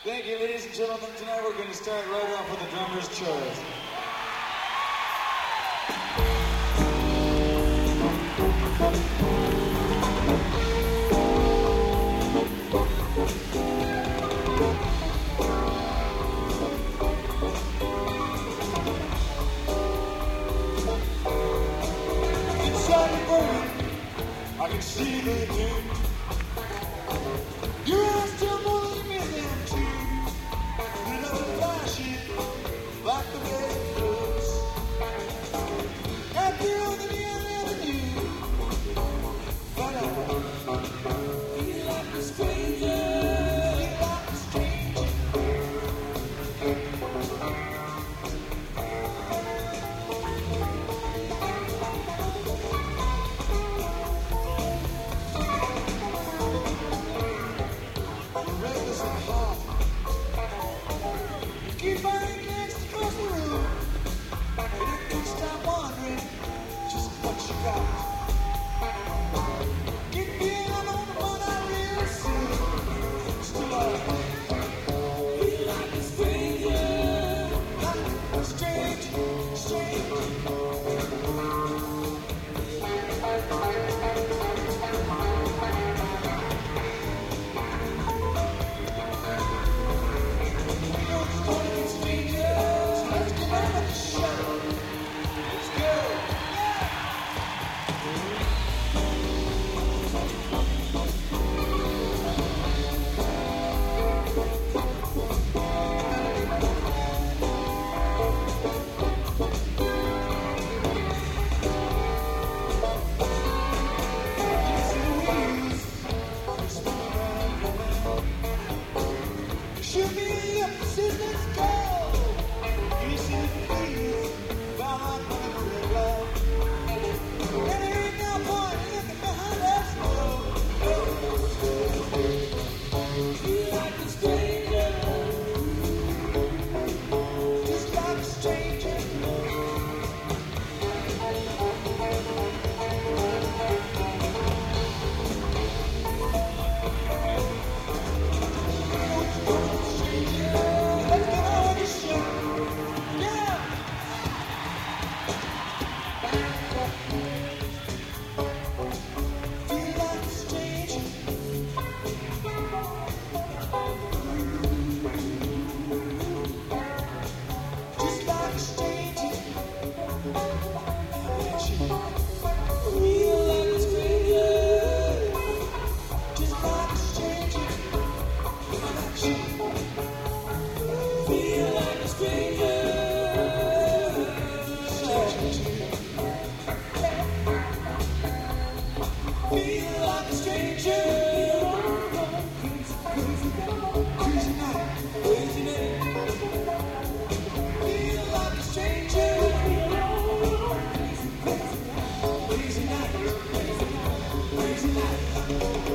Thank you, ladies and gentlemen. Tonight we're going to start right off with the drummer's choice. Inside the burning, I can see the dude. Your eyes still believe in them too. You know the flashing like the way it looks. Out there on the neon avenue, but I feel like a stranger. Feel like a stranger. Reckless and hot. Keep buying next across the room. And you can stop wondering just what you got. Get feeling on the one I real soon. Still I feel like a stranger. Like a stranger, stranger. Shoot me up, says let's go. You see please, while I'm running the red light. And there ain't no point in looking behind us, no. Feel like a stranger. Just like a stranger. Let's get on with the show. Yeah. Feel like a stranger. Just like a stranger. Feel like a stranger. Just like a stranger. Feel like a stranger. Feel like a stranger. Crazy night, crazy night. Feel like a stranger. Crazy night, crazy night.